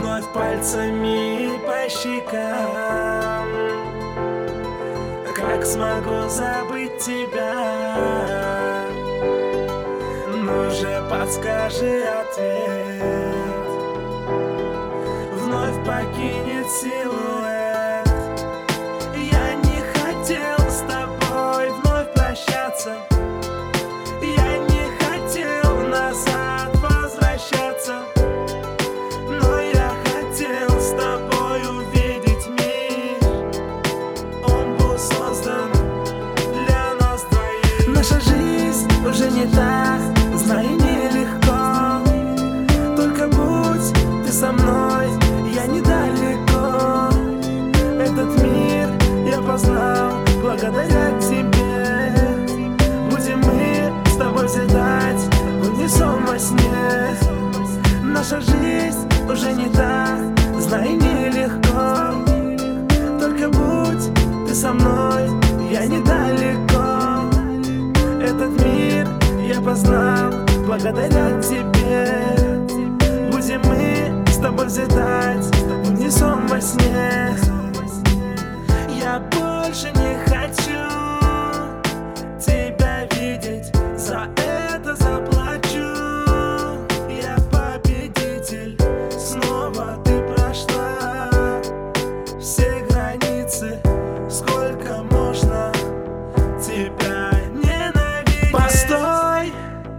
Вновь пальцами по щекам. Как смогу забыть тебя? Ну же, подскажи ответ. Вновь покинет силуэт. Я не хотел с тобой вновь прощаться. Я не хотел назад возвращаться. Но я хотел с тобой увидеть мир. Он был создан для нас двоих. Наша жизнь уже не та, знай, нелегко. Только будь ты со мной, я недалеко. Этот мир я познал благодаря тебе. Будем мы с тобой взлетать в унисон во сне. Наша жизнь уже не та, знай, нелегко. Только будь ты со мной, я недалеко. Этот мир я познал благодаря тебе. Будем мы с тобой взлетать в унисон во сне. Я больше не хочу тебя видеть, за это заплачу. Я победитель, снова ты прошла все границы. Сколько можно тебя ненавидеть? Постой,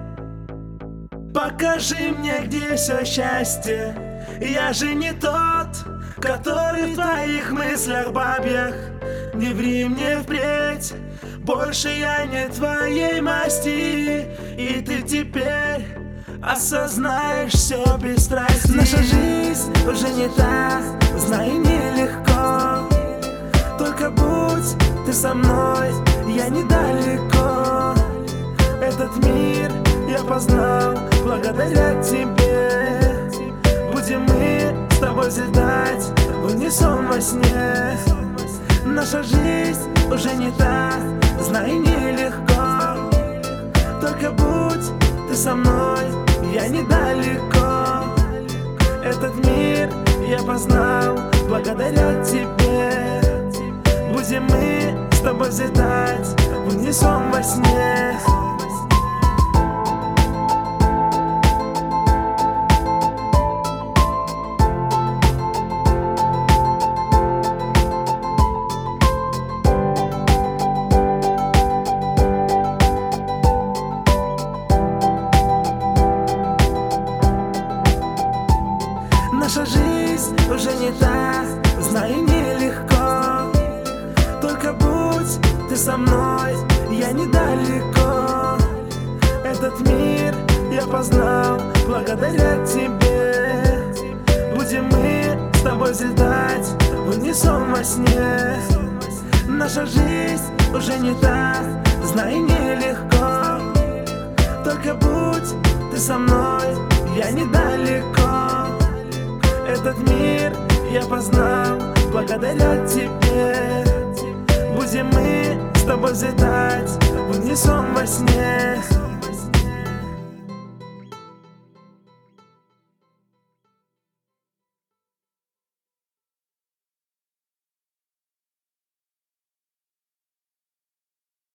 покажи мне, где все счастье. Я же не тот, который в твоих мыслях бабьях. Не ври мне впредь, больше я не твоей масти. И ты теперь осознаешь все без страсти. Наша жизнь уже не та, знай, нелегко. Только будь ты со мной, я недалеко. Этот мир я познал благодаря тебе. Будем мы с тобой взлетать в унисон во сне. Наша жизнь уже не та, знай, нелегко. Только будь ты со мной, я недалеко. Этот мир я познал благодаря тебе. Будем мы с тобой взлетать в унисон во сне. Наша жизнь уже не та, знай, нелегко. Только будь ты со мной, я недалеко. Этот мир я познал благодаря тебе. Будем мы с тобой взлетать в унисон во сне. Наша жизнь уже не та, знай, нелегко. Только будь ты со мной, я недалеко. Этот мир я познал благодаря тебе. Будем мы с тобой взлетать в унисон во сне.